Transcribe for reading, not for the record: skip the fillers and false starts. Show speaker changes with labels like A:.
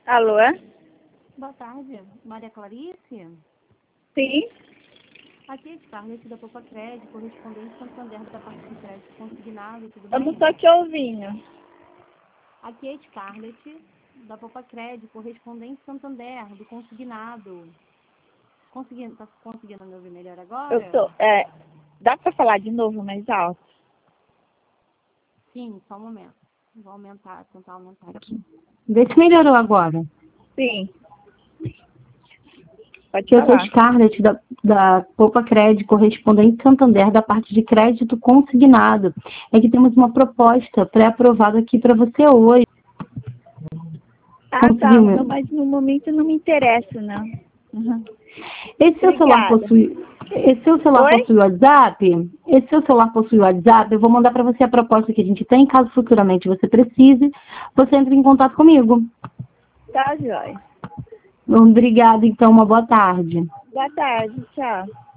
A: Alô?
B: Boa tarde, Maria Clarice.
A: Sim?
B: Aqui é Scarlett da Poupa Crédito, correspondente Santander da parte de crédito consignado, tudo
A: Eu
B: bem?
A: não tô te ouvindo.
B: Aqui é Scarlett da Poupa Crédito, correspondente Santander do consignado. Tá conseguindo me ouvir melhor agora?
A: Eu tô. Dá pra falar de novo mais alto?
B: Sim, só um momento. Vou tentar aumentar aqui. Vê se melhorou agora.
A: Sim. Pode
B: Eu sou
A: falar.
B: Scarlett da Poupa Crédito, correspondente Santander da parte de crédito consignado. É que temos uma proposta pré-aprovada aqui para você hoje.
A: Ah, tá.
B: Conseguiu,
A: Não, mas no momento não me interessa, não. Uhum.
B: Esse seu celular
A: Obrigada. Oi?
B: possui WhatsApp? Esse seu celular possui WhatsApp? Eu vou mandar para você a proposta que a gente tem, caso futuramente você precise, você entre em contato comigo.
A: Tá, joia.
B: Obrigada, então, uma boa tarde.
A: Boa tarde. Tchau.